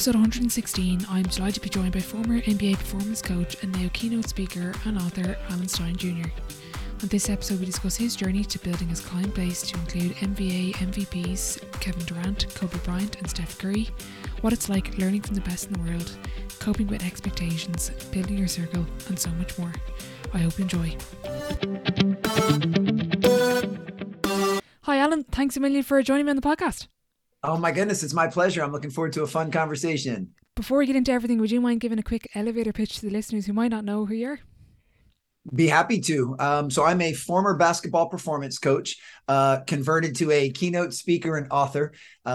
episode 116, I'm delighted to be joined by former NBA performance coach and now keynote speaker and author Alan Stein Jr. On this episode, we discuss his journey to building his client base to include NBA MVPs Kevin Durant, Kobe Bryant and Steph Curry, what it's like learning from the best in the world, coping with expectations, building your circle, and so much more. I hope you enjoy. Hi Alan, thanks a million for joining me on the podcast. Oh my goodness, it's my pleasure. I'm looking forward to a fun conversation. Before we get into everything, would you mind giving a quick elevator pitch to the listeners who might not know who you are? Be happy to. So I'm a former basketball performance coach, converted to a keynote speaker and author.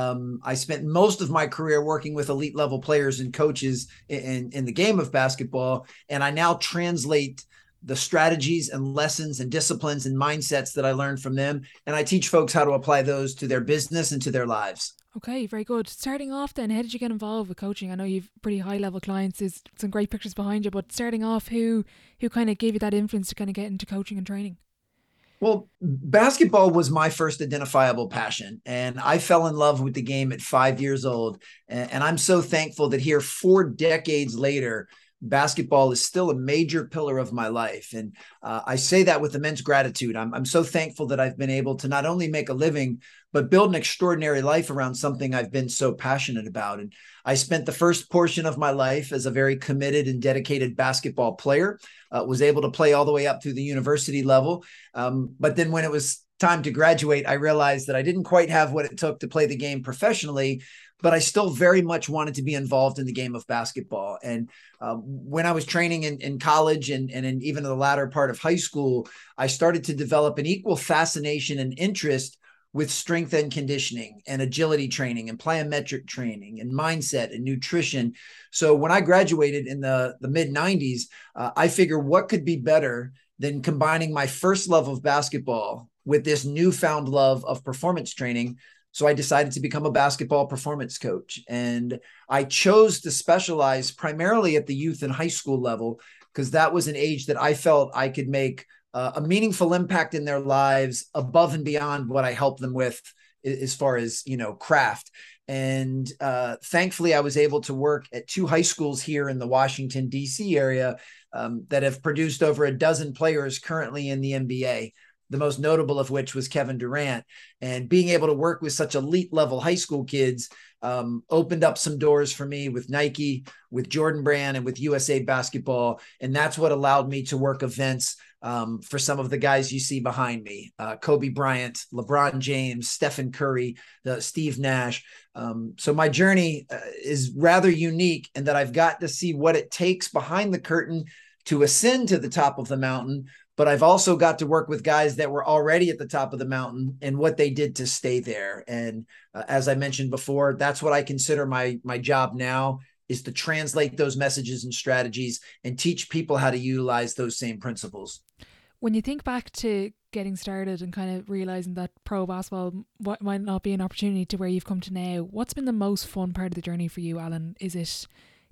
I spent most of my career working with elite level players and coaches in the game of basketball. And I now translate the strategies and lessons and disciplines and mindsets that I learned from them. And I teach folks how to apply those to their business and to their lives. Okay, very good. Starting off then, how did you get involved with coaching? I know you've pretty high level clients, there's some great pictures behind you, but starting off, who kind of gave you that influence to kind of get into coaching and training? Well, basketball was my first identifiable passion, and I fell in love with the game at 5 years old. And I'm so thankful that here 4 decades later, basketball is still a major pillar of my life. And I say that with immense gratitude. I'm so thankful that I've been able to not only make a living, but build an extraordinary life around something I've been so passionate about. And I spent the first portion of my life as a very committed and dedicated basketball player, was able to play all the way up through the university level. But then when it was time to graduate, I realized that I didn't quite have what it took to play the game professionally, but I still very much wanted to be involved in the game of basketball. And when I was training in college and even in the latter part of high school, I started to develop an equal fascination and interest with strength and conditioning and agility training and plyometric training and mindset and nutrition. So when I graduated in the mid 90s, I figured what could be better than combining my first love of basketball with this newfound love of performance training. So I decided to become a basketball performance coach. And I chose to specialize primarily at the youth and high school level, because that was an age that I felt I could make a meaningful impact in their lives above and beyond what I helped them with as far as, craft. And thankfully, I was able to work at 2 high schools here in the Washington, D.C. area that have produced over a dozen players currently in the NBA. The most notable of which was Kevin Durant. And being able to work with such elite level high school kids opened up some doors for me with Nike, with Jordan Brand, and with USA Basketball. And that's what allowed me to work events for some of the guys you see behind me, Kobe Bryant, LeBron James, Stephen Curry, Steve Nash. So my journey is rather unique in that I've got to see what it takes behind the curtain to ascend to the top of the mountain. But I've also got to work with guys that were already at the top of the mountain and what they did to stay there. And as I mentioned before, that's what I consider my job now, is to translate those messages and strategies and teach people how to utilize those same principles. When you think back to getting started and kind of realizing that pro basketball might not be an opportunity to where you've come to now, what's been the most fun part of the journey for you, Alan? Is it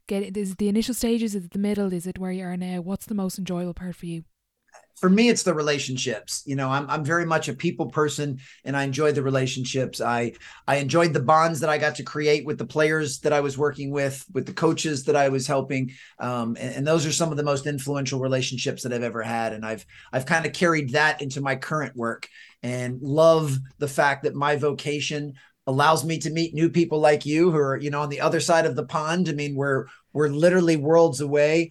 the initial stages? Is it the middle? Is it where you are now? What's the most enjoyable part for you? For me, it's the relationships. I'm very much a people person, and I enjoy the relationships. I enjoyed the bonds that I got to create with the players that I was working with the coaches that I was helping. And those are some of the most influential relationships that I've ever had. And I've kind of carried that into my current work, and love the fact that my vocation allows me to meet new people like you who are, on the other side of the pond. I mean, we're literally worlds away.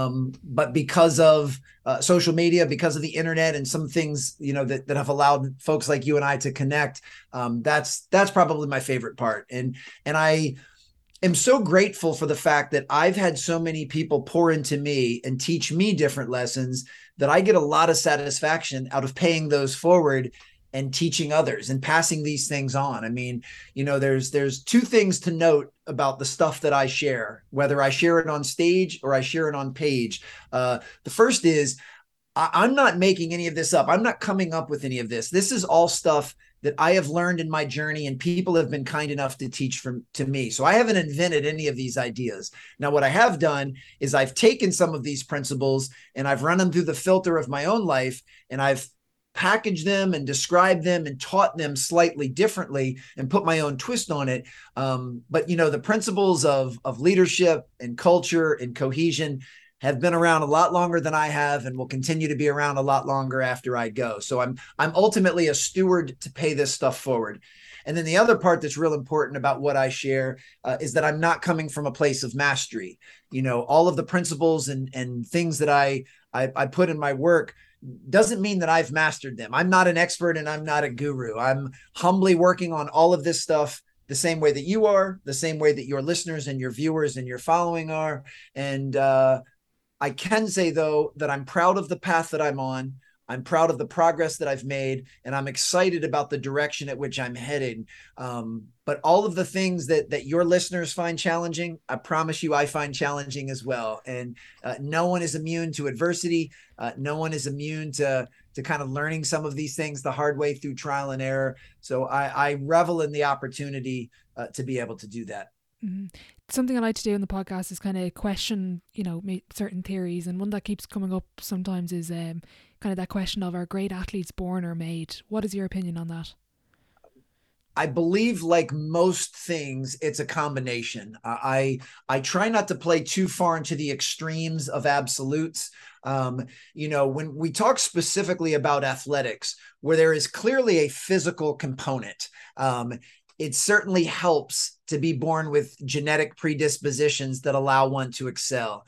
But because of social media, because of the internet and some things, that have allowed folks like you and I to connect, that's probably my favorite part. And I am so grateful for the fact that I've had so many people pour into me and teach me different lessons that I get a lot of satisfaction out of paying those forward and teaching others and passing these things on. I mean, there's 2 things to note about the stuff that I share, whether I share it on stage or I share it on page. The first is I'm not making any of this up. I'm not coming up with any of this. This is all stuff that I have learned in my journey, and people have been kind enough to teach to me. So I haven't invented any of these ideas. Now, what I have done is I've taken some of these principles and I've run them through the filter of my own life, and I've packaged them and described them and taught them slightly differently and put my own twist on it. But the principles of leadership and culture and cohesion have been around a lot longer than I have, and will continue to be around a lot longer after I go. So I'm ultimately a steward to pay this stuff forward. And then the other part that's real important about what I share is that I'm not coming from a place of mastery. All of the principles and things that I put in my work doesn't mean that I've mastered them. I'm not an expert and I'm not a guru. I'm humbly working on all of this stuff the same way that you are, the same way that your listeners and your viewers and your following are. And I can say, though, that I'm proud of the path that I'm on. I'm proud of the progress that I've made, and I'm excited about the direction at which I'm headed. But all of the things that your listeners find challenging, I promise you I find challenging as well. And no one is immune to adversity. No one is immune to kind of learning some of these things the hard way through trial and error. So I revel in the opportunity to be able to do that. Mm-hmm. Something I like to do in the podcast is kind of question, certain theories. And one that keeps coming up sometimes is kind of that question of, are great athletes born or made? What is your opinion on that? I believe, like most things, it's a combination. I try not to play too far into the extremes of absolutes. When we talk specifically about athletics, where there is clearly a physical component, it certainly helps to be born with genetic predispositions that allow one to excel.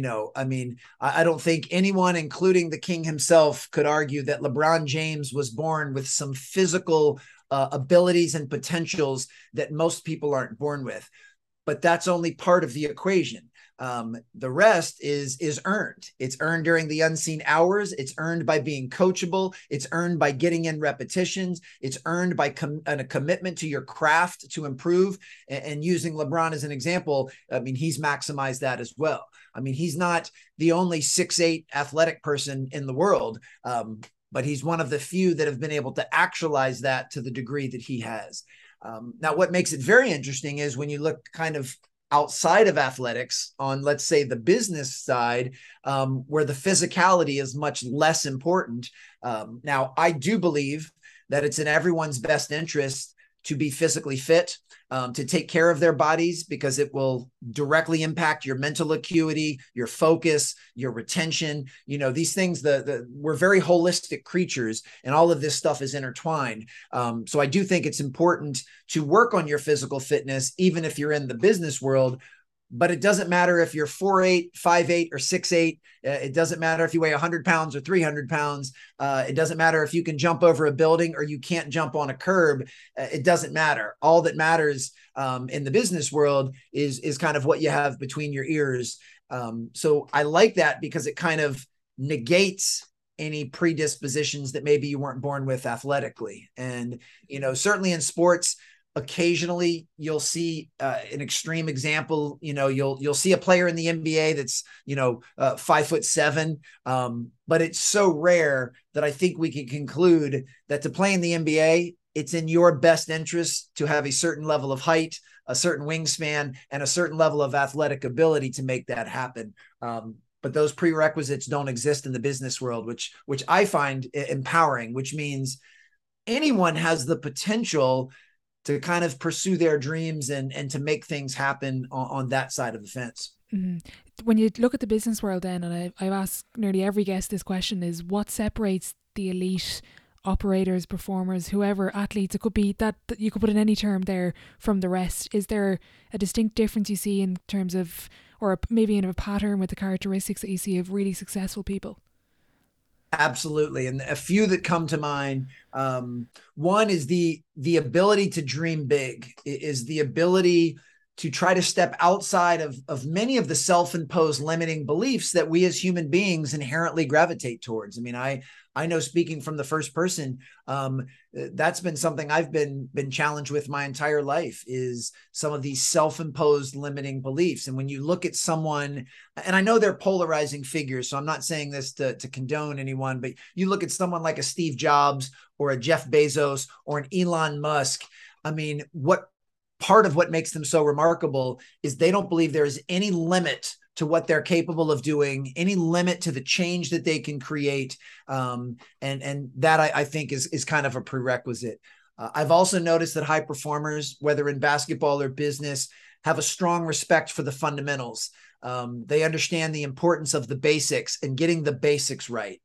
I don't think anyone, including the king himself, could argue that LeBron James was born with some physical abilities and potentials that most people aren't born with. But that's only part of the equation. The rest is earned. It's earned during the unseen hours. It's earned by being coachable. It's earned by getting in repetitions. It's earned by a commitment to your craft to improve. And using LeBron as an example, he's maximized that as well. He's not the only 6'8" athletic person in the world, but he's one of the few that have been able to actualize that to the degree that he has. Now, what makes it very interesting is when you look kind of outside of athletics on, let's say, the business side, where the physicality is much less important. Now, I do believe that it's in everyone's best interest to be physically fit, to take care of their bodies, because it will directly impact your mental acuity, your focus, your retention. These things, we're very holistic creatures, and all of this stuff is intertwined. So I do think it's important to work on your physical fitness, even if you're in the business world. But it doesn't matter if you're 4'8", 5'8", or 6'8". It doesn't matter if you weigh 100 pounds or 300 pounds. It doesn't matter if you can jump over a building or you can't jump on a curb. It doesn't matter. All that matters in the business world is kind of what you have between your ears. So I like that because it kind of negates any predispositions that maybe you weren't born with athletically. And, certainly in sports, occasionally you'll see an extreme example. You'll see a player in the NBA that's 5'7", but it's so rare that I think we can conclude that to play in the NBA, it's in your best interest to have a certain level of height, a certain wingspan, and a certain level of athletic ability to make that happen. But those prerequisites don't exist in the business world, which I find empowering, which means anyone has the potential to kind of pursue their dreams and to make things happen on that side of the fence. Mm-hmm. When you look at the business world then, and I've asked nearly every guest this question, is what separates the elite operators, performers, whoever, athletes, it could be that you could put in any term there, from the rest? Is there a distinct difference you see in terms of, or maybe in a pattern with the characteristics that you see of really successful people? Absolutely. And a few that come to mind. One is the ability to dream big, is the ability to try to step outside of many of the self-imposed limiting beliefs that we as human beings inherently gravitate towards. I know, speaking from the first person, that's been something I've been challenged with my entire life, is some of these self-imposed limiting beliefs. And when you look at someone, and I know they're polarizing figures, so I'm not saying this to condone anyone, but you look at someone like a Steve Jobs or a Jeff Bezos or an Elon Musk. What part of what makes them so remarkable is they don't believe there's any limit to what they're capable of doing, any limit to the change that they can create. And that I think is kind of a prerequisite. I've also noticed that high performers, whether in basketball or business, have a strong respect for the fundamentals. They understand the importance of the basics and getting the basics right.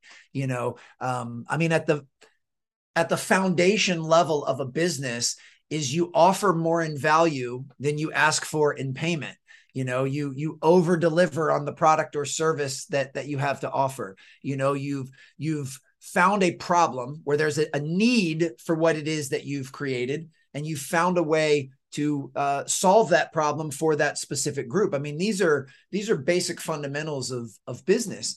I mean, at the foundation level of a business is you offer more in value than you ask for in payment. You over deliver on the product or service that you have to offer. You've found a problem where there's a need for what it is that you've created, and you found a way to solve that problem for that specific group. I mean, these are basic fundamentals of business.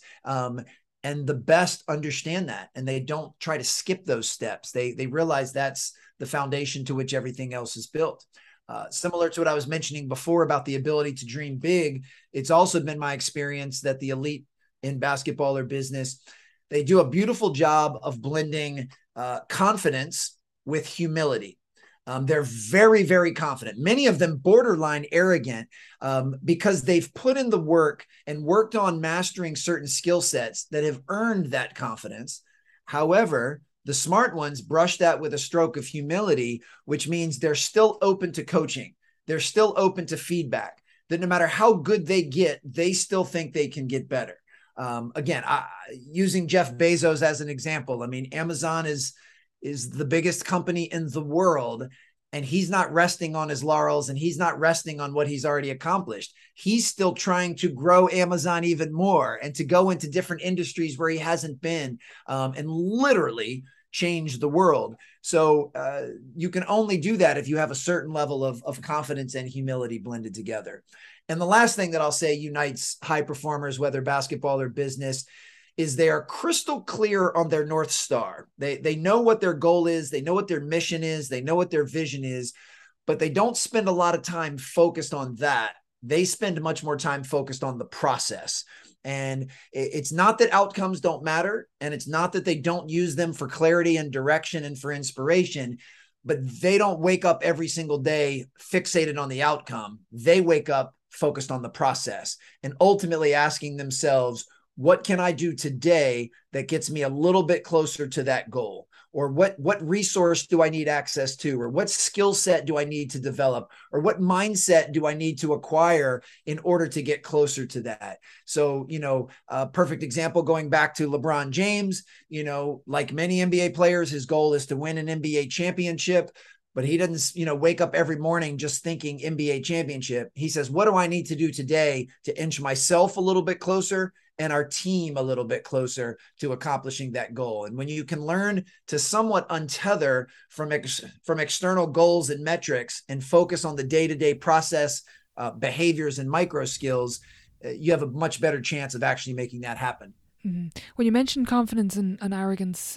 And the best understand that, and they don't try to skip those steps. They realize that's the foundation to which everything else is built. Similar to what I was mentioning before about the ability to dream big, it's also been my experience that the elite in basketball or business, they do a beautiful job of blending confidence with humility. They're very, very confident. Many of them borderline arrogant because they've put in the work and worked on mastering certain skill sets that have earned that confidence. However, the smart ones brush that with a stroke of humility, which means they're still open to coaching. They're still open to feedback, that no matter how good they get, they still think they can get better. Again, using Jeff Bezos as an example, I mean, Amazon is the biggest company in the world, and he's not resting on his laurels, and he's not resting on what he's already accomplished. He's still trying to grow Amazon even more and to go into different industries where he hasn't been, and literally change the world. So you can only do that if you have a certain level of confidence and humility blended together. And the last thing that I'll say unites high performers, whether basketball or business, is they are crystal clear on their North Star. They know what their goal is. They know what their mission is. They know what their vision is, but they don't spend a lot of time focused on that. They spend much more time focused on the process. And it's not that outcomes don't matter, and it's not that they don't use them for clarity and direction and for inspiration, but they don't wake up every single day fixated on the outcome. They wake up focused on the process and ultimately asking themselves, what can I do today that gets me a little bit closer to that goal? Or what resource do I need access to? Or what skill set do I need to develop? Or what mindset do I need to acquire in order to get closer to that? So, a perfect example, going back to LeBron James, like many NBA players, his goal is to win an NBA championship. But he doesn't, wake up every morning just thinking NBA championship. He says, what do I need to do today to inch myself a little bit closer and our team a little bit closer to accomplishing that goal? And when you can learn to somewhat untether from external goals and metrics and focus on the day-to-day process, behaviors and micro skills, you have a much better chance of actually making that happen. Mm-hmm. When you mentioned confidence and arrogance,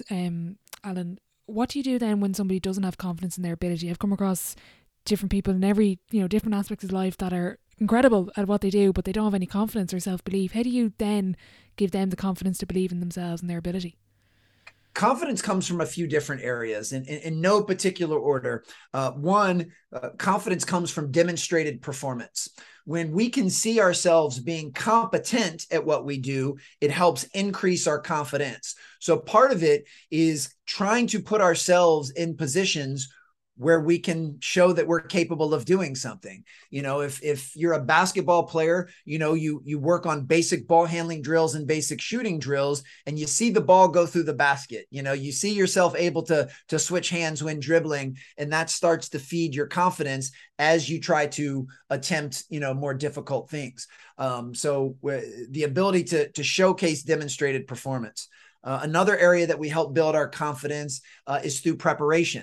Alan, what do you do then when somebody doesn't have confidence in their ability? I've come across different people in every, different aspects of life that are incredible at what they do, but they don't have any confidence or self-belief. How do you then give them the confidence to believe in themselves and their ability? Confidence comes from a few different areas in no particular order. One, confidence comes from demonstrated performance. When we can see ourselves being competent at what we do, it helps increase our confidence. So part of it is trying to put ourselves in positions where we can show that we're capable of doing something. If you're a basketball player, you work on basic ball handling drills and basic shooting drills, and you see the ball go through the basket. You see yourself able to switch hands when dribbling, and that starts to feed your confidence as you try to attempt, more difficult things. So the ability to showcase demonstrated performance. Another area that we help build our confidence is through preparation.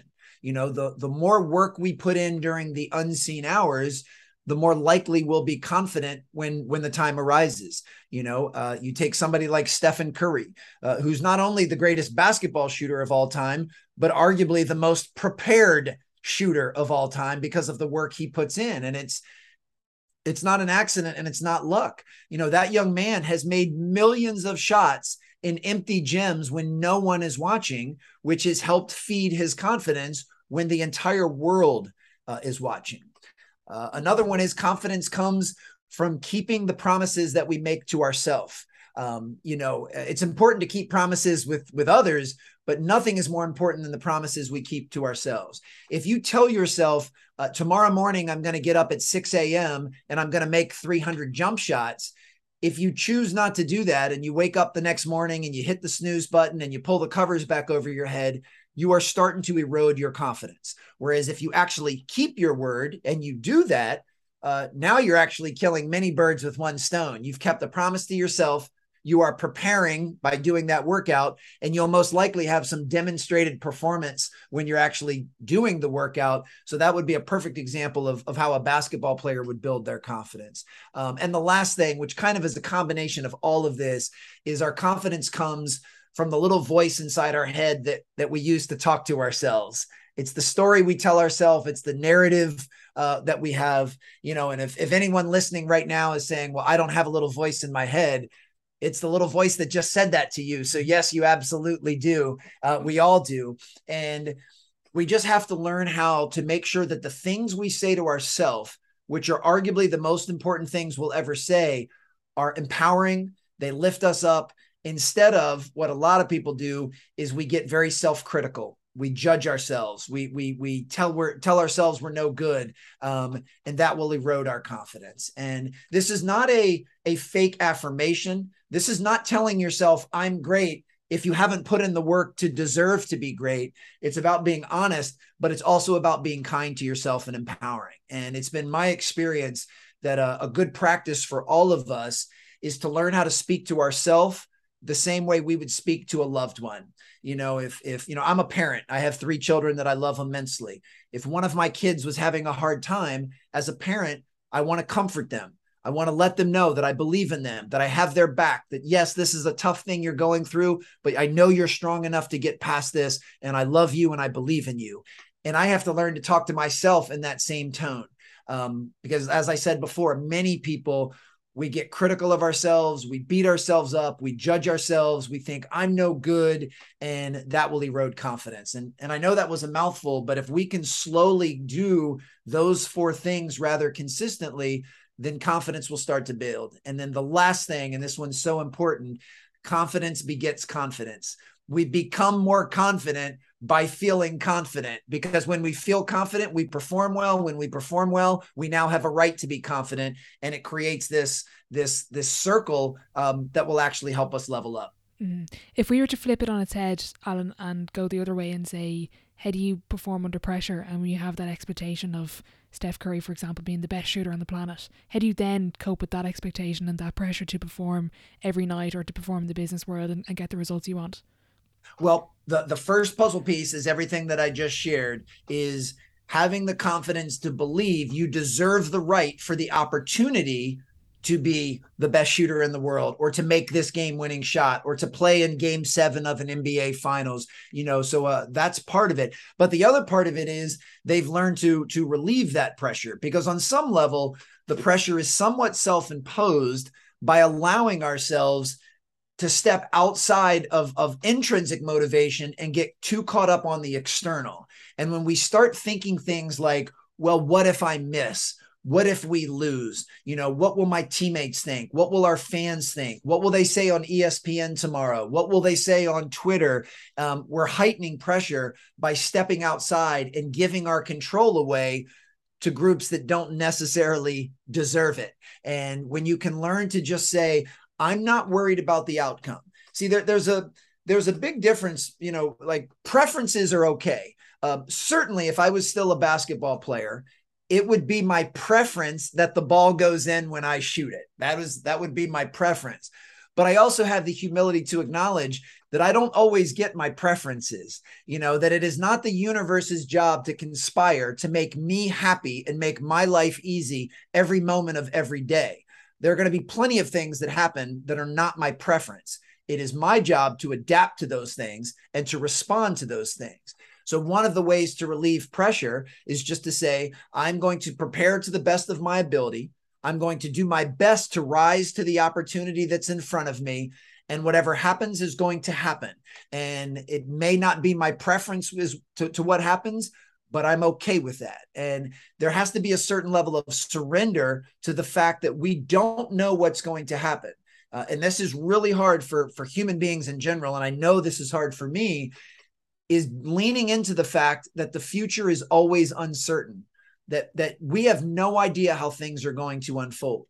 The more work we put in during the unseen hours, the more likely we'll be confident when the time arises. You take somebody like Stephen Curry, who's not only the greatest basketball shooter of all time, but arguably the most prepared shooter of all time because of the work he puts in. And it's not an accident, and it's not luck. That young man has made millions of shots in empty gyms when no one is watching, which has helped feed his confidence when the entire world is watching. Another one is confidence comes from keeping the promises that we make to ourselves. It's important to keep promises with others, but nothing is more important than the promises we keep to ourselves. If you tell yourself, tomorrow morning, I'm going to get up at 6 a.m. and I'm going to make 300 jump shots. If you choose not to do that and you wake up the next morning and you hit the snooze button and you pull the covers back over your head, you are starting to erode your confidence. Whereas if you actually keep your word and you do that, now you're actually killing many birds with one stone. You've kept a promise to yourself. You are preparing by doing that workout, and you'll most likely have some demonstrated performance when you're actually doing the workout. So that would be a perfect example of how a basketball player would build their confidence. And the last thing, which kind of is a combination of all of this, is our confidence comes from the little voice inside our head that we use to talk to ourselves. It's the story we tell ourselves. It's the narrative that we have, and if anyone listening right now is saying, well, I don't have a little voice in my head, it's the little voice that just said that to you. So yes, you absolutely do. We all do. And we just have to learn how to make sure that the things we say to ourselves, which are arguably the most important things we'll ever say, are empowering. They lift us up, instead of what a lot of people do is we get very self-critical. We judge ourselves. We tell ourselves we're no good, and that will erode our confidence. And this is not a fake affirmation. This is not telling yourself I'm great if you haven't put in the work to deserve to be great. It's about being honest, but it's also about being kind to yourself and empowering. And it's been my experience that a good practice for all of us is to learn how to speak to ourselves the same way we would speak to a loved one. If I'm a parent, I have 3 children that I love immensely. If one of my kids was having a hard time, as a parent, I want to comfort them. I want to let them know that I believe in them, that I have their back, that yes, this is a tough thing you're going through, but I know you're strong enough to get past this, and I love you and I believe in you. And I have to learn to talk to myself in that same tone. Because as I said before, many people, we get critical of ourselves, we beat ourselves up, we judge ourselves, we think I'm no good, and that will erode confidence. And I know that was a mouthful, but if we can slowly do those 4 things rather consistently, then confidence will start to build. And then the last thing, and this one's so important, confidence begets confidence. We become more confident by feeling confident, because when we feel confident, we perform well. When we perform well, we now have a right to be confident, and it creates this circle that will actually help us level up. If we were to flip it on its head, Alan, and go the other way and say, how do you perform under pressure? And when you have that expectation of Steph Curry, for example, being the best shooter on the planet, how do you then cope with that expectation and that pressure to perform every night, or to perform in the business world and get the results you want? Well, the first puzzle piece is everything that I just shared, is having the confidence to believe you deserve the right for the opportunity to be the best shooter in the world, or to make this game-winning shot, or to play in Game 7 of an NBA Finals. So that's part of it. But the other part of it is they've learned to relieve that pressure, because on some level, the pressure is somewhat self-imposed by allowing ourselves to step outside of intrinsic motivation and get too caught up on the external. And when we start thinking things like, well, what if I miss? What if we lose? What will my teammates think? What will our fans think? What will they say on ESPN tomorrow? What will they say on Twitter? We're heightening pressure by stepping outside and giving our control away to groups that don't necessarily deserve it. And when you can learn to just say, I'm not worried about the outcome. See, there's a big difference, like preferences are okay. Certainly if I was still a basketball player, it would be my preference that the ball goes in when I shoot it. That would be my preference. But I also have the humility to acknowledge that I don't always get my preferences, that it is not the universe's job to conspire to make me happy and make my life easy every moment of every day. There are going to be plenty of things that happen that are not my preference. It is my job to adapt to those things and to respond to those things. So one of the ways to relieve pressure is just to say, I'm going to prepare to the best of my ability. I'm going to do my best to rise to the opportunity that's in front of me. And whatever happens is going to happen. And it may not be my preference to what happens, but I'm okay with that. And there has to be a certain level of surrender to the fact that we don't know what's going to happen. And this is really hard for human beings in general. And I know this is hard for me, is leaning into the fact that the future is always uncertain, that we have no idea how things are going to unfold.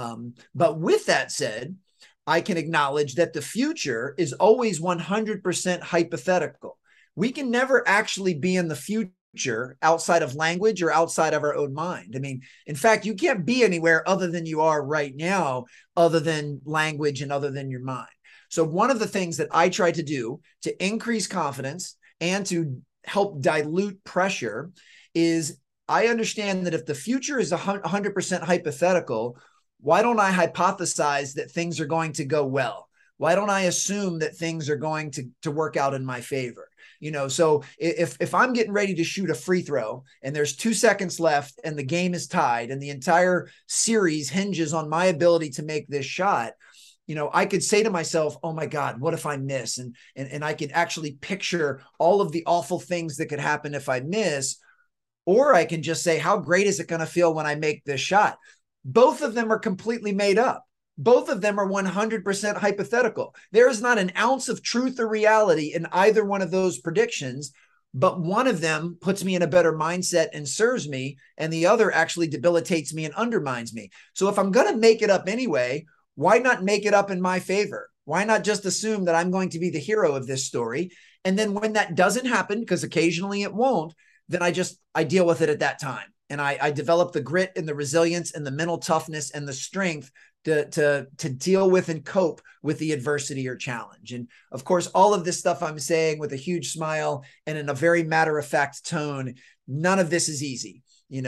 But with that said, I can acknowledge that the future is always 100% hypothetical. We can never actually be in the future outside of language or outside of our own mind. I mean, in fact, you can't be anywhere other than you are right now, other than language and other than your mind. So one of the things that I try to do to increase confidence and to help dilute pressure is I understand that if the future is 100% hypothetical, why don't I hypothesize that things are going to go well? Why don't I assume that things are going to work out in my favor? So if I'm getting ready to shoot a free throw and there's 2 seconds left and the game is tied and the entire series hinges on my ability to make this shot, I could say to myself, oh my God, what if I miss? And I could actually picture all of the awful things that could happen if I miss. Or I can just say, how great is it going to feel when I make this shot? Both of them are completely made up. Both of them are 100% hypothetical. There is not an ounce of truth or reality in either one of those predictions, but one of them puts me in a better mindset and serves me, and the other actually debilitates me and undermines me. So if I'm going to make it up anyway, why not make it up in my favor? Why not just assume that I'm going to be the hero of this story? And then when that doesn't happen, because occasionally it won't, then I deal with it at that time. And I develop the grit and the resilience and the mental toughness and the strength to deal with and cope with the adversity or challenge. And of course, all of this stuff I'm saying with a huge smile and in a very matter-of-fact tone, none of this is easy,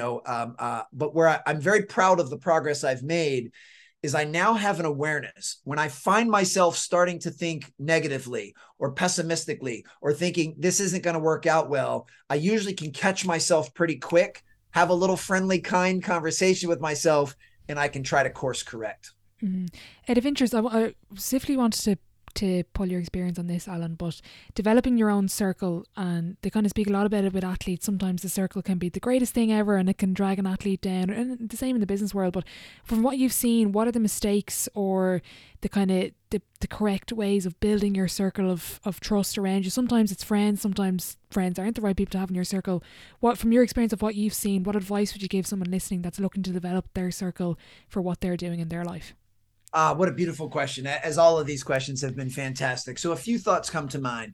but where I'm very proud of the progress I've made is I now have an awareness when I find myself starting to think negatively or pessimistically or thinking this isn't going to work out well. I usually can catch myself pretty quick, have a little friendly, kind conversation with myself, and I can try to course correct. Out of interest, I specifically wanted to pull your experience on this, Alan, but developing your own circle, and they kind of speak a lot about it with athletes. Sometimes the circle can be the greatest thing ever and it can drag an athlete down, and the same in the business world. But from what you've seen, what are the mistakes or the kind of the correct ways of building your circle of trust around you? Sometimes it's friends, sometimes friends aren't the right people to have in your circle. What, from your experience of what you've seen, what advice would you give someone listening that's looking to develop their circle for what they're doing in their life? What a beautiful question, as all of these questions have been fantastic. So a few thoughts come to mind.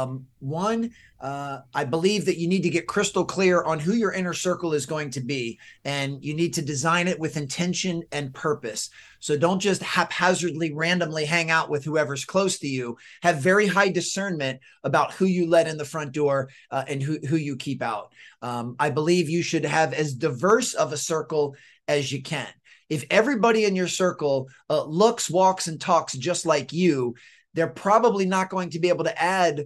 One, I believe that you need to get crystal clear on who your inner circle is going to be, and you need to design it with intention and purpose. So don't just haphazardly, randomly hang out with whoever's close to you. Have very high discernment about who you let in the front door and who you keep out. I believe you should have as diverse of a circle as you can. If everybody in your circle looks, walks, and talks just like you, they're probably not going to be able to add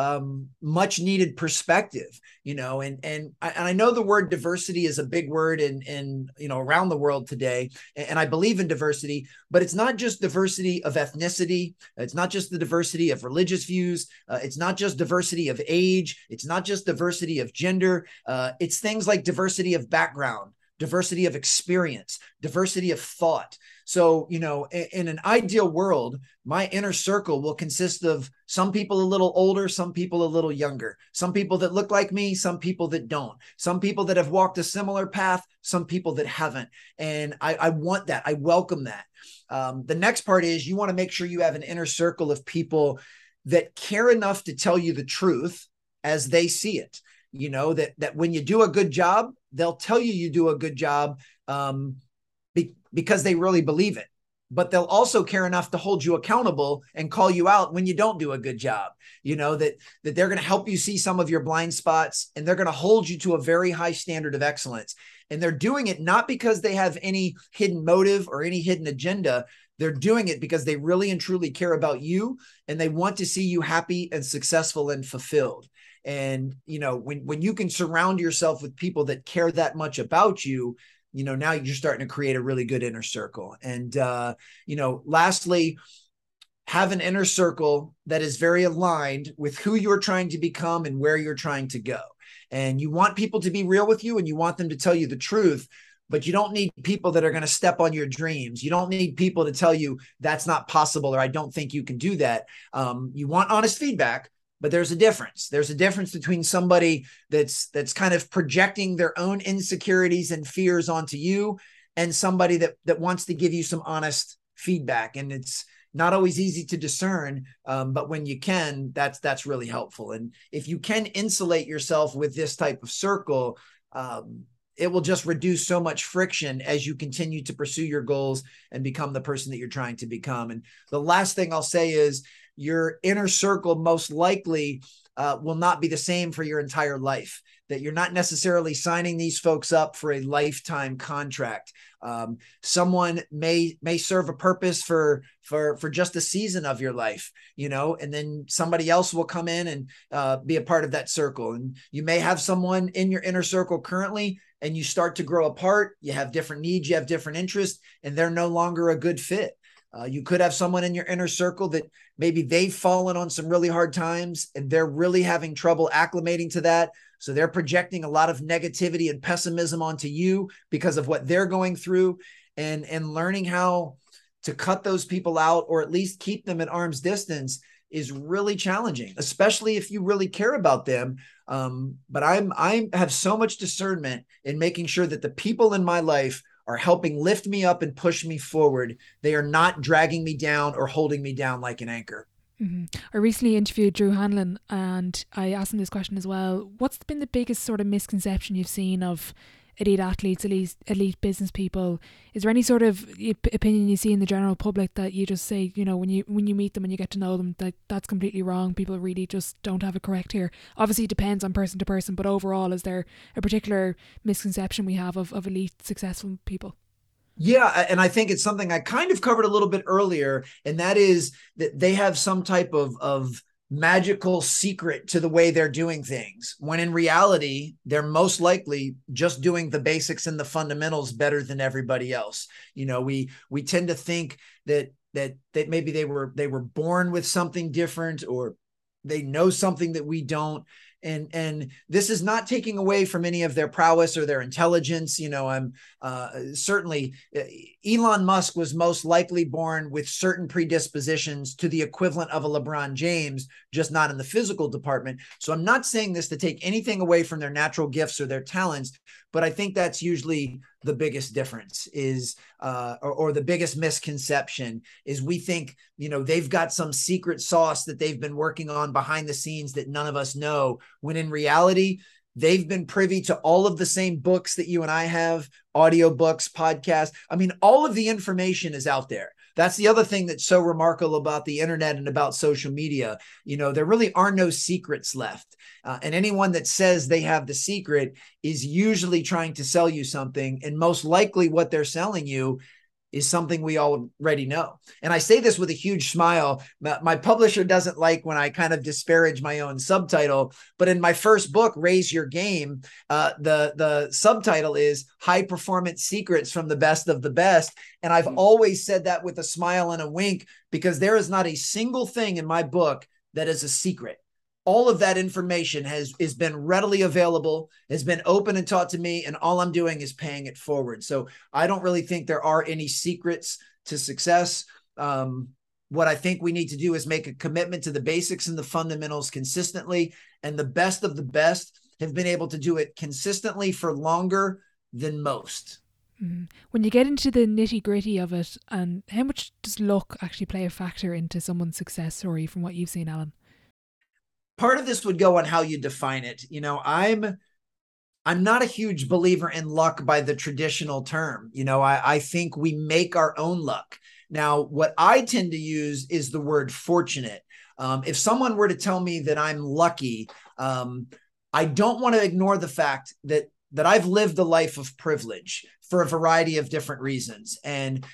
much needed perspective, and I know the word diversity is a big word in around the world today. And I believe in diversity, but it's not just diversity of ethnicity. It's not just the diversity of religious views. It's not just diversity of age. It's not just diversity of gender. It's things like diversity of background, diversity of experience, diversity of thought. So, in an ideal world, my inner circle will consist of some people a little older, some people a little younger, some people that look like me, some people that don't, some people that have walked a similar path, some people that haven't. And I want that. I welcome that. The next part is you want to make sure you have an inner circle of people that care enough to tell you the truth as they see it. That when you do a good job, they'll tell you do a good job because they really believe it. But they'll also care enough to hold you accountable and call you out when you don't do a good job. That they're going to help you see some of your blind spots, and they're going to hold you to a very high standard of excellence. And they're doing it not because they have any hidden motive or any hidden agenda. They're doing it because they really and truly care about you, and they want to see you happy and successful and fulfilled. And, when you can surround yourself with people that care that much about you, now you're starting to create a really good inner circle. And, lastly, have an inner circle that is very aligned with who you're trying to become and where you're trying to go. And you want people to be real with you and you want them to tell you the truth, but you don't need people that are going to step on your dreams. You don't need people to tell you that's not possible or I don't think you can do that. You want honest feedback, but there's a difference. There's a difference between somebody that's kind of projecting their own insecurities and fears onto you and somebody that wants to give you some honest feedback. And it's not always easy to discern, but when you can, that's really helpful. And if you can insulate yourself with this type of circle, it will just reduce so much friction as you continue to pursue your goals and become the person that you're trying to become. And the last thing I'll say is your inner circle most likely will not be the same for your entire life, that you're not necessarily signing these folks up for a lifetime contract. Someone may serve a purpose for just a season of your life, and then somebody else will come in and be a part of that circle. And you may have someone in your inner circle currently, and you start to grow apart. You have different needs, you have different interests, and they're no longer a good fit. You could have someone in your inner circle that maybe they've fallen on some really hard times and they're really having trouble acclimating to that. So they're projecting a lot of negativity and pessimism onto you because of what they're going through, and learning how to cut those people out or at least keep them at arm's distance is really challenging, especially if you really care about them. But I have so much discernment in making sure that the people in my life are helping lift me up and push me forward. They are not dragging me down or holding me down like an anchor. Mm-hmm. I recently interviewed Drew Hanlon and I asked him this question as well. What's been the biggest sort of misconception you've seen of elite athletes, elite business people? Is there any sort of opinion you see in the general public that you just say, when you meet them and you get to know them, that's completely wrong, people really just don't have it correct here? Obviously it depends on person to person, but overall, is there a particular misconception we have of elite successful people? Yeah, and I think it's something I kind of covered a little bit earlier, and that is that they have some type of magical secret to the way they're doing things, when in reality, they're most likely just doing the basics and the fundamentals better than everybody else. We tend to think that maybe they were born with something different, or they know something that we don't. And this is not taking away from any of their prowess or their intelligence. I'm certainly Elon Musk was most likely born with certain predispositions to the equivalent of a LeBron James, just not in the physical department. So I'm not saying this to take anything away from their natural gifts or their talents, but I think that's usually the biggest difference is, or the biggest misconception is we think, they've got some secret sauce that they've been working on behind the scenes that none of us know, when in reality, they've been privy to all of the same books that you and I have, audiobooks, podcasts. I mean, all of the information is out there. That's the other thing that's so remarkable about the internet and about social media. There really are no secrets left. And anyone that says they have the secret is usually trying to sell you something. And most likely what they're selling you is something we already know. And I say this with a huge smile. My publisher doesn't like when I kind of disparage my own subtitle, but in my first book, Raise Your Game, the subtitle is High Performance Secrets from the Best of the Best. And I've always said that with a smile and a wink, because there is not a single thing in my book that is a secret. All of that information has been readily available, has been open and taught to me, and all I'm doing is paying it forward. So I don't really think there are any secrets to success. What I think we need to do is make a commitment to the basics and the fundamentals consistently, and the best of the best have been able to do it consistently for longer than most. When you get into the nitty gritty of it, and how much does luck actually play a factor into someone's success story from what you've seen, Alan? Part of this would go on how you define it. I'm not a huge believer in luck by the traditional term. I think we make our own luck. Now, what I tend to use is the word fortunate. If someone were to tell me that I'm lucky, I don't want to ignore the fact that I've lived a life of privilege for a variety of different reasons. And,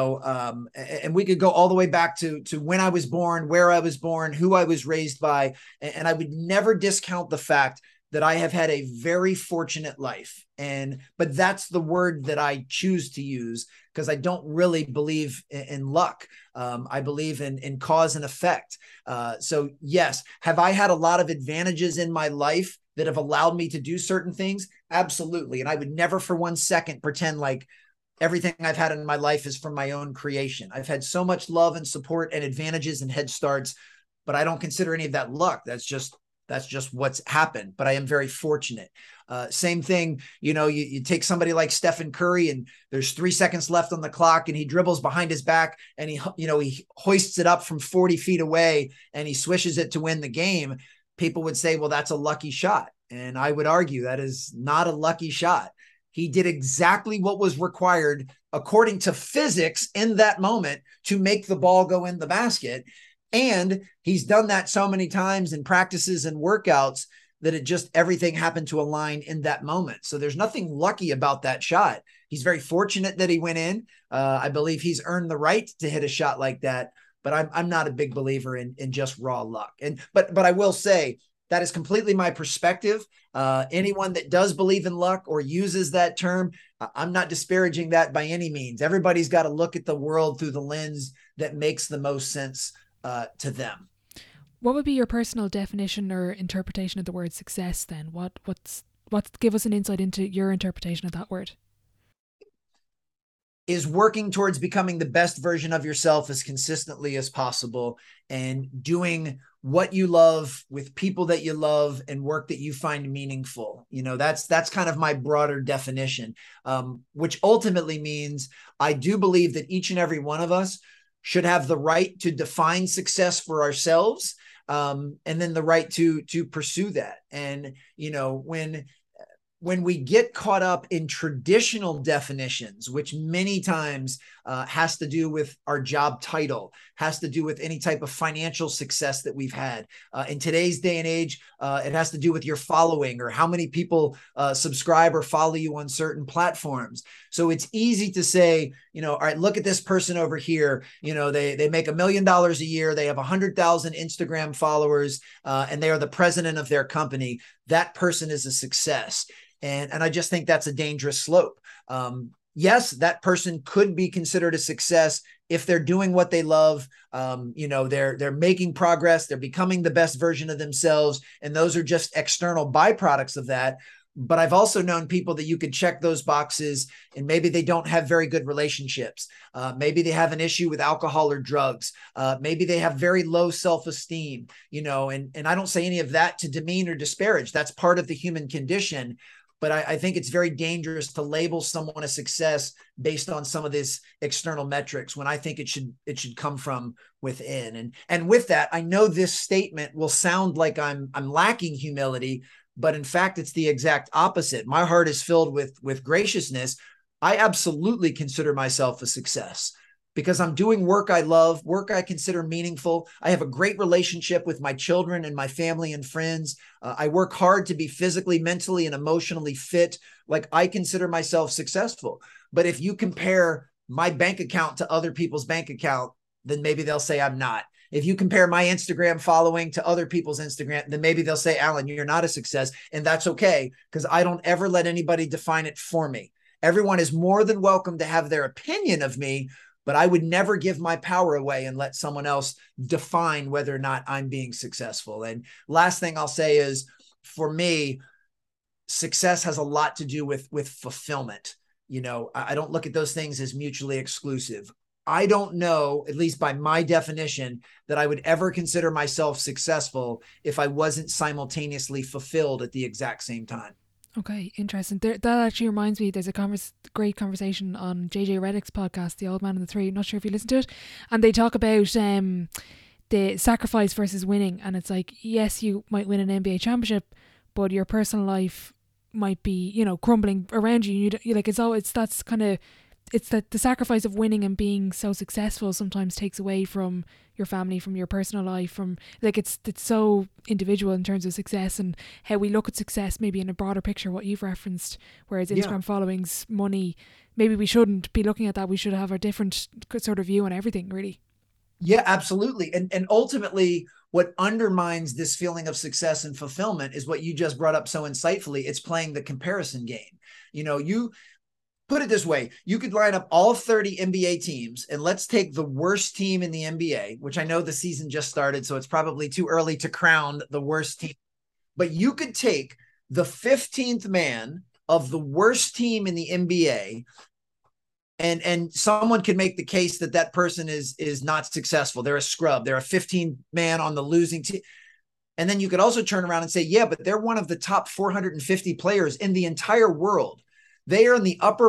and we could go all the way back to when I was born, where I was born, who I was raised by. And I would never discount the fact that I have had a very fortunate life. But that's the word that I choose to use because I don't really believe in luck. I believe in cause and effect. So yes, have I had a lot of advantages in my life that have allowed me to do certain things? Absolutely. And I would never for 1 second pretend like everything I've had in my life is from my own creation. I've had so much love and support and advantages and head starts, but I don't consider any of that luck. That's just what's happened. But I am very fortunate. Same thing, you take somebody like Stephen Curry and there's 3 seconds left on the clock and he dribbles behind his back and he hoists it up from 40 feet away and he swishes it to win the game. People would say, well, that's a lucky shot. And I would argue that is not a lucky shot. He did exactly what was required according to physics in that moment to make the ball go in the basket. And he's done that so many times in practices and workouts that everything happened to align in that moment. So there's nothing lucky about that shot. He's very fortunate that he went in. I believe he's earned the right to hit a shot like that, but I'm not a big believer in just raw luck. But I will say that is completely my perspective. Anyone that does believe in luck or uses that term, I'm not disparaging that by any means. Everybody's got to look at the world through the lens that makes the most sense to them. What would be your personal definition or interpretation of the word success then? What's give us an insight into your interpretation of that word? Is working towards becoming the best version of yourself as consistently as possible and doing what you love with people that you love and work that you find meaningful. That's kind of my broader definition, which ultimately means I do believe that each and every one of us should have the right to define success for ourselves, and then the right to pursue that. And, when we get caught up in traditional definitions, which many times has to do with our job title, has to do with any type of financial success that we've had. In today's day and age, it has to do with your following or how many people subscribe or follow you on certain platforms. So it's easy to say, all right, look at this person over here. They make $1 million a year. They have 100,000 Instagram followers, and they are the president of their company. That person is a success. And I just think that's a dangerous slope. Yes, that person could be considered a success if they're doing what they love. They're making progress. They're becoming the best version of themselves. And those are just external byproducts of that. But I've also known people that you could check those boxes and maybe they don't have very good relationships. Maybe they have an issue with alcohol or drugs. Maybe they have very low self-esteem, and I don't say any of that to demean or disparage. That's part of the human condition. But I think it's very dangerous to label someone a success based on some of these external metrics when I think it should come from within. And with that, I know this statement will sound like I'm lacking humility, but in fact, it's the exact opposite. My heart is filled with graciousness. I absolutely consider myself a success because I'm doing work I love, work I consider meaningful. I have a great relationship with my children and my family and friends. I work hard to be physically, mentally, and emotionally fit. Like I consider myself successful. But if you compare my bank account to other people's bank account, then maybe they'll say I'm not. If you compare my Instagram following to other people's Instagram, then maybe they'll say, Alan, you're not a success. And that's okay, because I don't ever let anybody define it for me. Everyone is more than welcome to have their opinion of me, but I would never give my power away and let someone else define whether or not I'm being successful. And last thing I'll say is, for me, success has a lot to do with fulfillment. I don't look at those things as mutually exclusive. I don't know, at least by my definition, that I would ever consider myself successful if I wasn't simultaneously fulfilled at the exact same time. Okay, interesting. That actually reminds me, there's a great conversation on JJ Redick's podcast, The Old Man and the Three. I'm not sure if you listened to it. And they talk about the sacrifice versus winning. And it's like, yes, you might win an NBA championship, but your personal life might be, crumbling around you. It's that the sacrifice of winning and being so successful sometimes takes away from your family, from your personal life, from it's so individual in terms of success and how we look at success maybe in a broader picture, what you've referenced, whereas Instagram followings, money, maybe we shouldn't be looking at that. We should have a different sort of view on everything, really. Yeah, absolutely. And ultimately, what undermines this feeling of success and fulfillment is what you just brought up so insightfully. It's playing the comparison game. You put it this way: you could line up all 30 NBA teams, and let's take the worst team in the NBA, which I know the season just started, so it's probably too early to crown the worst team. But you could take the 15th man of the worst team in the NBA, and someone could make the case that that person is not successful. They're a scrub. They're a 15 man on the losing team. And then you could also turn around and say, yeah, but they're one of the top 450 players in the entire world. They are in the upper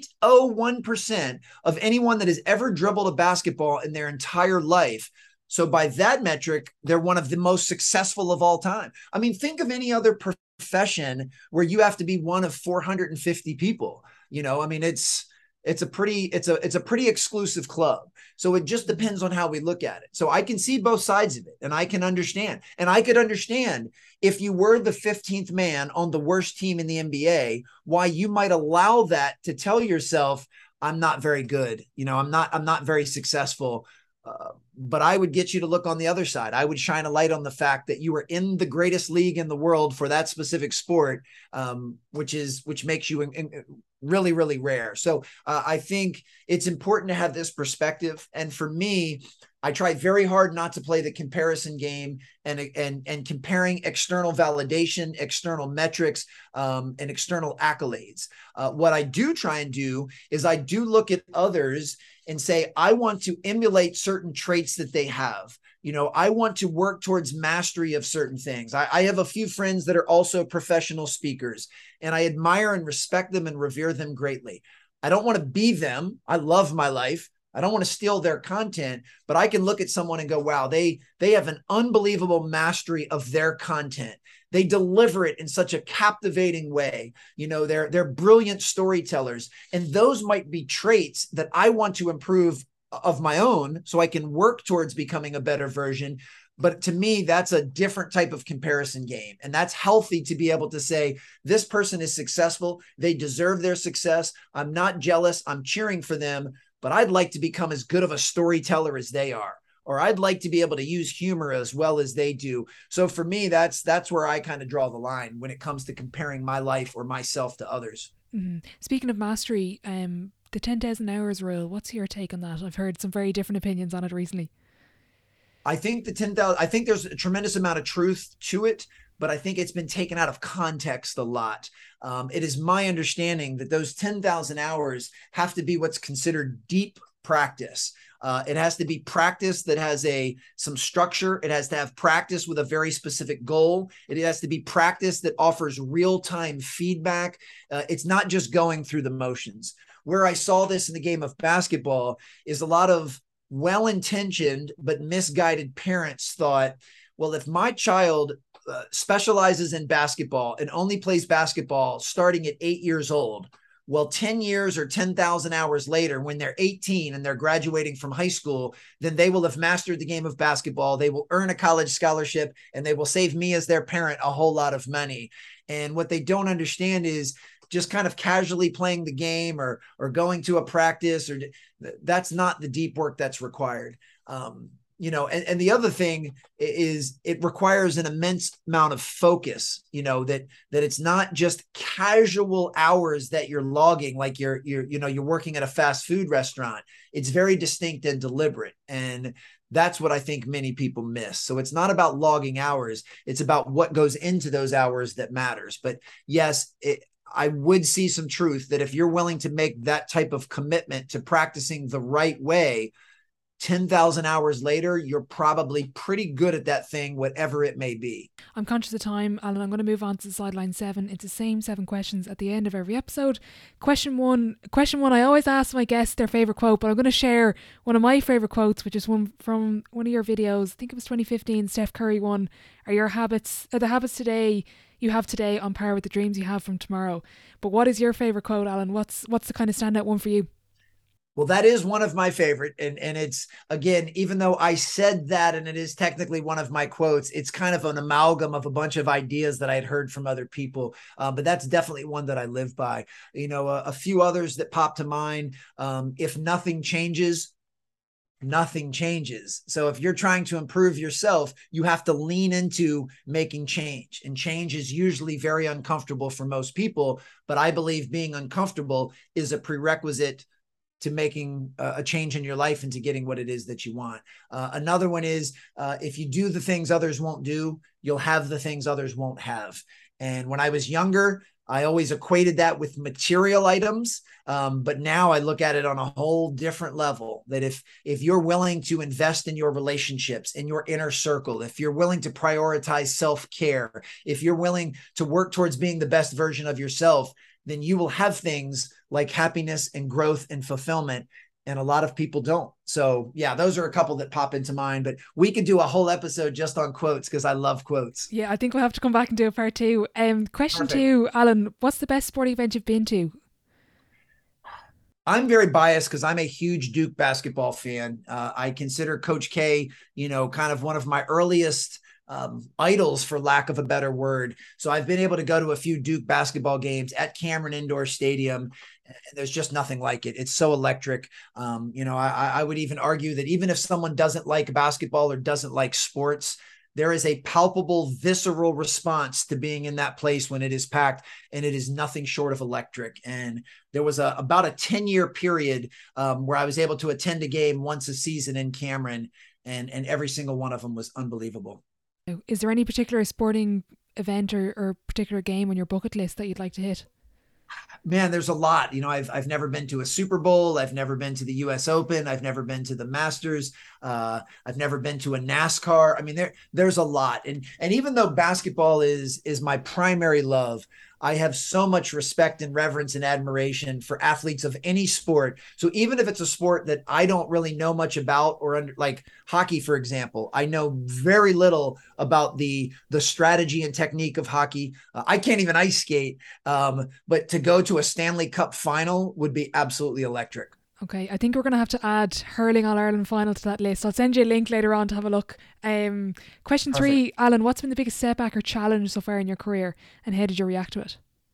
0.01% of anyone that has ever dribbled a basketball in their entire life. So by that metric, they're one of the most successful of all time. I mean, think of any other profession where you have to be one of 450 people. I mean, it's a pretty exclusive club. So it just depends on how we look at it. So I can see both sides of it, and I can understand. And I could understand if you were the 15th man on the worst team in the NBA, why you might allow that to tell yourself, I'm not very good. I'm not very successful. But I would get you to look on the other side. I would shine a light on the fact that you are in the greatest league in the world for that specific sport, which makes you really, really rare. So I think it's important to have this perspective. And for me, I try very hard not to play the comparison game and comparing external validation, external metrics, and external accolades. What I do try and do is I do look at others and say, I want to emulate certain traits that they have. I want to work towards mastery of certain things. I have a few friends that are also professional speakers, and I admire and respect them and revere them greatly. I don't want to be them. I love my life. I don't want to steal their content, but I can look at someone and go, wow, they have an unbelievable mastery of their content. They deliver it in such a captivating way. They're brilliant storytellers. And those might be traits that I want to improve of my own so I can work towards becoming a better version. But to me, that's a different type of comparison game. And that's healthy to be able to say, this person is successful. They deserve their success. I'm not jealous. I'm cheering for them, but I'd like to become as good of a storyteller as they are. Or I'd like to be able to use humor as well as they do. So for me, that's where I kind of draw the line when it comes to comparing my life or myself to others. Mm-hmm. Speaking of mastery, the 10,000 hours rule, what's your take on that? I've heard some very different opinions on it recently. I think the 10,000, I think there's a tremendous amount of truth to it, but I think it's been taken out of context a lot. It is my understanding that those 10,000 hours have to be what's considered deep practice. It has to be practice that has some structure. It has to have practice with a very specific goal. It has to be practice that offers real-time feedback. It's not just going through the motions. Where I saw this in the game of basketball is a lot of well-intentioned but misguided parents thought, well, if my child specializes in basketball and only plays basketball starting at 8 years old, well, 10 years or 10,000 hours later, when they're 18 and they're graduating from high school, then they will have mastered the game of basketball. They will earn a college scholarship, and they will save me as their parent a whole lot of money. And what they don't understand is just kind of casually playing the game or going to a practice, or that's not the deep work that's required. And the other thing is it requires an immense amount of focus, that it's not just casual hours that you're logging, like you're working at a fast food restaurant. It's very distinct and deliberate. And that's what I think many people miss. So it's not about logging hours. It's about what goes into those hours that matters. But yes, I would see some truth that if you're willing to make that type of commitment to practicing the right way, 10,000 hours later, you're probably pretty good at that thing, whatever it may be. I'm conscious of time, Alan. I'm going to move on to the sideline 7. It's the same 7 questions at the end of every episode. Question one, I always ask my guests their favourite quote, but I'm going to share one of my favourite quotes, which is one from one of your videos. I think it was 2015, Steph Curry one. Are the habits today you have today on par with the dreams you have from tomorrow? But what is your favourite quote, Alan? What's the kind of standout one for you? Well, that is one of my favorite. And it's, again, even though I said that, and it is technically one of my quotes, it's kind of an amalgam of a bunch of ideas that I had heard from other people. But that's definitely one that I live by. A few others that pop to mind. If nothing changes, nothing changes. So if you're trying to improve yourself, you have to lean into making change. And change is usually very uncomfortable for most people. But I believe being uncomfortable is a prerequisite to making a change in your life and to getting what it is that you want. Another one is if you do the things others won't do, you'll have the things others won't have. And when I was younger, I always equated that with material items. But now I look at it on a whole different level, that if you're willing to invest in your relationships, in your inner circle, if you're willing to prioritize self-care, if you're willing to work towards being the best version of yourself, then you will have things like happiness and growth and fulfillment. And a lot of people don't. So yeah, those are a couple that pop into mind, but we could do a whole episode just on quotes because I love quotes. Yeah, I think we'll have to come back and do a part two. Question Perfect. 2, Alan, what's the best sporting event you've been to? I'm very biased because I'm a huge Duke basketball fan. I consider Coach K, kind of one of my earliest idols, for lack of a better word. So I've been able to go to a few Duke basketball games at Cameron Indoor Stadium. There's just nothing like it. It's so electric. I would even argue that even if someone doesn't like basketball or doesn't like sports, there is a palpable, visceral response to being in that place when it is packed, and it is nothing short of electric. And there was about a 10-year period where I was able to attend a game once a season in Cameron, and every single one of them was unbelievable. Is there any particular sporting event or particular game on your bucket list that you'd like to hit? Man, there's a lot. I've never been to a Super Bowl. I've never been to the US Open. I've never been to the Masters. I've never been to a NASCAR. I mean, there's a lot. And even though basketball is my primary love, I have so much respect and reverence and admiration for athletes of any sport. So even if it's a sport that I don't really know much about, or like hockey, for example, I know very little about the strategy and technique of hockey. I can't even ice skate, but to go to a Stanley Cup final would be absolutely electric. Okay, I think we're going to have to add Hurling All-Ireland final to that list. I'll send you a link later on to have a look. Question 3, Alan, what's been the biggest setback or challenge so far in your career, and how did you react to it?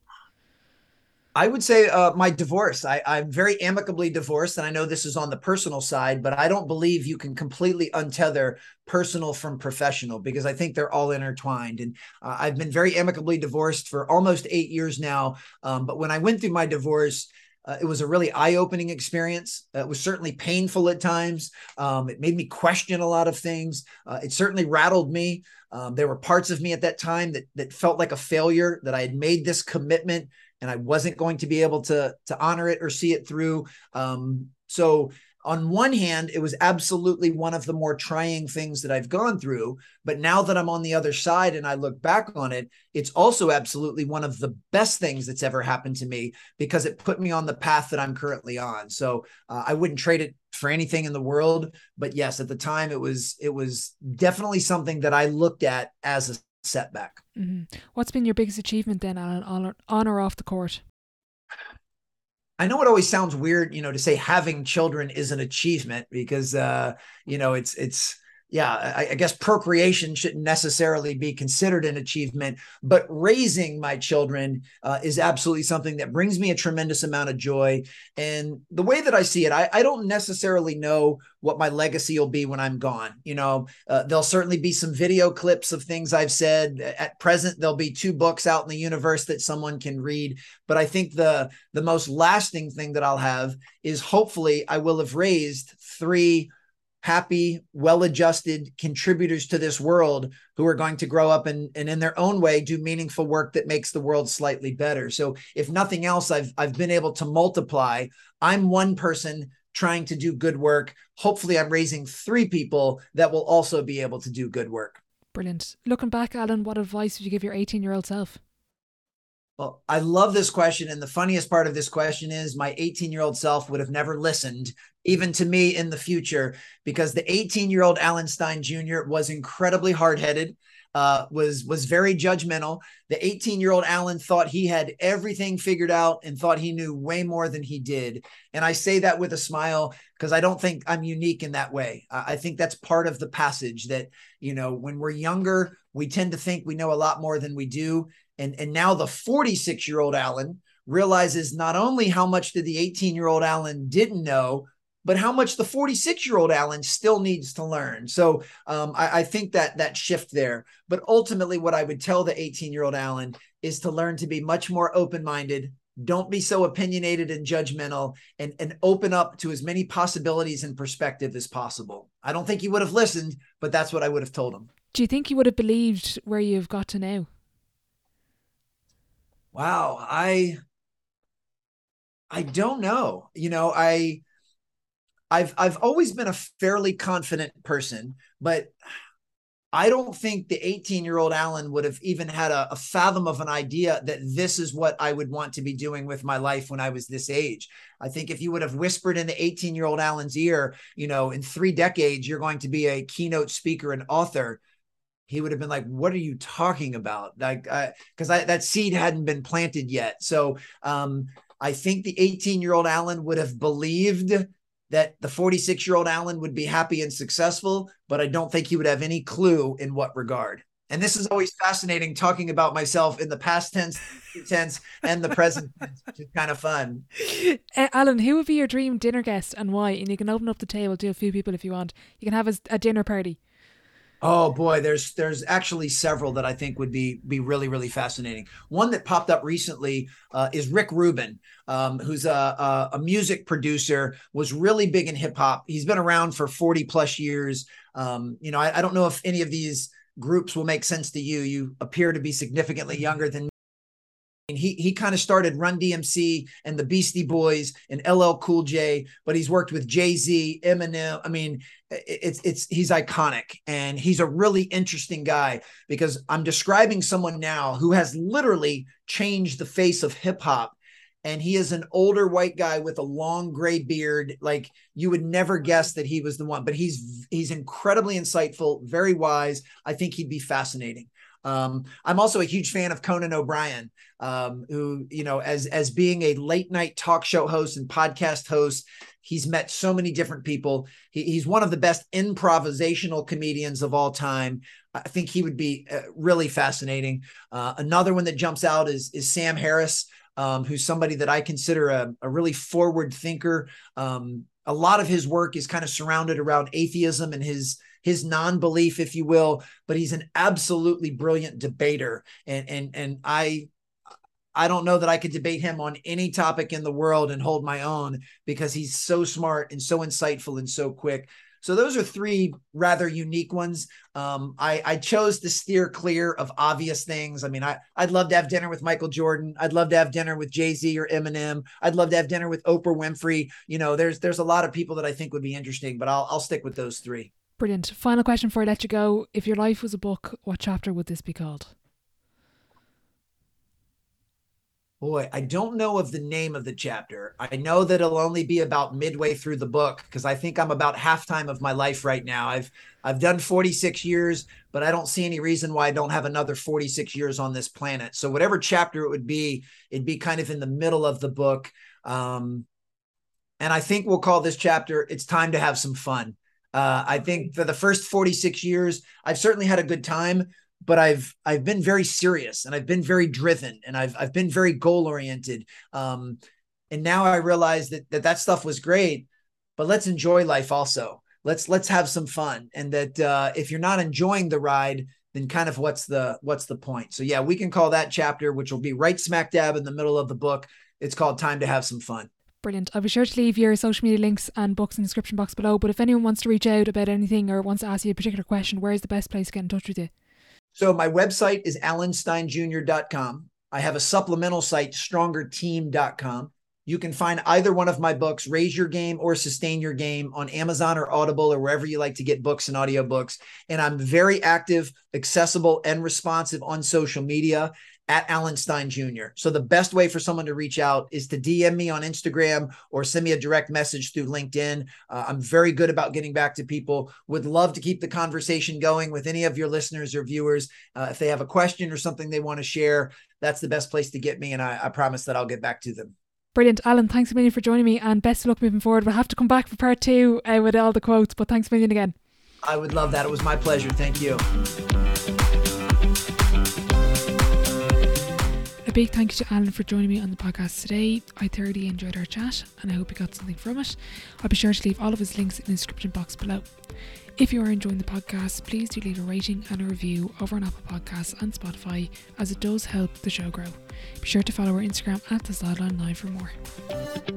I would say my divorce. I'm very amicably divorced, and I know this is on the personal side, but I don't believe you can completely untether personal from professional, because I think they're all intertwined. And I've been very amicably divorced for almost 8 years now. But when I went through my divorce, it was a really eye-opening experience. It was certainly painful at times. It made me question a lot of things. It certainly rattled me. There were parts of me at that time that felt like a failure, that I had made this commitment and I wasn't going to be able to honor it or see it through. So on one hand, it was absolutely one of the more trying things that I've gone through. But now that I'm on the other side and I look back on it, it's also absolutely one of the best things that's ever happened to me, because it put me on the path that I'm currently on. So I wouldn't trade it for anything in the world. But yes, at the time, it was definitely something that I looked at as a setback. Mm-hmm. What's been your biggest achievement then, Alan, on or off the court? I know it always sounds weird, to say having children is an achievement, because, I guess procreation shouldn't necessarily be considered an achievement, but raising my children is absolutely something that brings me a tremendous amount of joy. And the way that I see it, I don't necessarily know what my legacy will be when I'm gone. There'll certainly be some video clips of things I've said. At present, there'll be 2 books out in the universe that someone can read. But I think the most lasting thing that I'll have is, hopefully I will have raised 3 happy, well-adjusted contributors to this world who are going to grow up and in their own way do meaningful work that makes the world slightly better. So if nothing else, I've been able to multiply. I'm one person trying to do good work. Hopefully I'm raising 3 people that will also be able to do good work. Brilliant. Looking back, Alan, what advice would you give your 18-year-old self? Well, I love this question. And the funniest part of this question is my 18-year-old self would have never listened, even to me in the future, because the 18-year-old Alan Stein Jr. was incredibly hard-headed, was very judgmental. The 18-year-old Alan thought he had everything figured out and thought he knew way more than he did. And I say that with a smile, because I don't think I'm unique in that way. I think that's part of the passage that, when we're younger, we tend to think we know a lot more than we do. And now the 46-year-old Alan realizes not only how much did the 18-year-old Alan didn't know, but how much the 46-year-old Alan still needs to learn. So I think that shift there. But ultimately, what I would tell the 18-year-old Alan is to learn to be much more open-minded. Don't be so opinionated and judgmental, and open up to as many possibilities and perspective as possible. I don't think he would have listened, but that's what I would have told him. Do you think you would have believed where you've got to now? Wow. I don't know. I've always been a fairly confident person, but I don't think the 18-year-old Alan would have even had a fathom of an idea that this is what I would want to be doing with my life when I was this age. I think if you would have whispered in the 18-year-old Alan's ear, in 3 decades, you're going to be a keynote speaker and author, he would have been like, what are you talking about? Because that seed hadn't been planted yet. So I think the 18-year-old Alan would have believed that the 46-year-old Alan would be happy and successful, but I don't think he would have any clue in what regard. And this is always fascinating, talking about myself in the past tense, and the present tense, which is kind of fun. Alan, who would be your dream dinner guest and why? And you can open up the table to a few people if you want. You can have a dinner party. Oh boy, there's actually several that I think would be really, really fascinating. One that popped up recently is Rick Rubin, who's a music producer, was really big in hip hop. He's been around for 40 plus years. I don't know if any of these groups will make sense to you. You appear to be significantly younger than me. And he kind of started Run DMC and the Beastie Boys and LL Cool J, but he's worked with Jay-Z, Eminem. I mean, he's iconic, and he's a really interesting guy, because I'm describing someone now who has literally changed the face of hip hop. And he is an older white guy with a long gray beard. Like, you would never guess that he was the one, but he's incredibly insightful, very wise. I think he'd be fascinating. I'm also a huge fan of Conan O'Brien, who, as being a late night talk show host and podcast host, he's met so many different people. He's one of the best improvisational comedians of all time. I think he would be really fascinating. Another one that jumps out is Sam Harris, who's somebody that I consider a really forward thinker. A lot of his work is kind of surrounded around atheism and his non-belief, if you will, but he's an absolutely brilliant debater. And I don't know that I could debate him on any topic in the world and hold my own, because he's so smart and so insightful and so quick. So those are 3 rather unique ones. I chose to steer clear of obvious things. I mean, I'd love to have dinner with Michael Jordan. I'd love to have dinner with Jay-Z or Eminem. I'd love to have dinner with Oprah Winfrey. There's a lot of people that I think would be interesting, but I'll stick with those 3. Brilliant. Final question before I let you go. If your life was a book, what chapter would this be called? Boy, I don't know of the name of the chapter. I know that it'll only be about midway through the book, because I think I'm about halftime of my life right now. I've done 46 years, but I don't see any reason why I don't have another 46 years on this planet. So whatever chapter it would be, it'd be kind of in the middle of the book. And I think we'll call this chapter, It's Time to Have Some Fun. I think for the first 46 years, I've certainly had a good time, but I've been very serious, and I've been very driven, and I've been very goal oriented. And now I realize that stuff was great, but let's enjoy life also. Let's have some fun. And that if you're not enjoying the ride, then kind of what's the point? So yeah, we can call that chapter, which will be right smack dab in the middle of the book. It's called Time to Have Some Fun. Brilliant. I'll be sure to leave your social media links and books in the description box below. But if anyone wants to reach out about anything or wants to ask you a particular question, where's the best place to get in touch with you? So my website is alansteinjr.com. I have a supplemental site, strongerteam.com. You can find either one of my books, Raise Your Game or Sustain Your Game, on Amazon or Audible or wherever you like to get books and audiobooks. And I'm very active, accessible, and responsive on social media at Alan Stein Jr. So the best way for someone to reach out is to DM me on Instagram or send me a direct message through LinkedIn. I'm very good about getting back to people. Would love to keep the conversation going with any of your listeners or viewers. If they have a question or something they want to share, that's the best place to get me. And I promise that I'll get back to them. Brilliant. Alan, thanks a million for joining me, and best of luck moving forward. We'll have to come back for part 2 with all the quotes, but thanks a million again. I would love that. It was my pleasure. Thank you. big thank you to Alan for joining me on the podcast today. I thoroughly enjoyed our chat and I hope you got something from it. I'll be sure to leave all of his links in the description box below. If you are enjoying the podcast, please do leave a rating and a review over on Apple Podcasts and Spotify, as it does help the show grow. Be sure to follow our Instagram at The Sideline Live for more.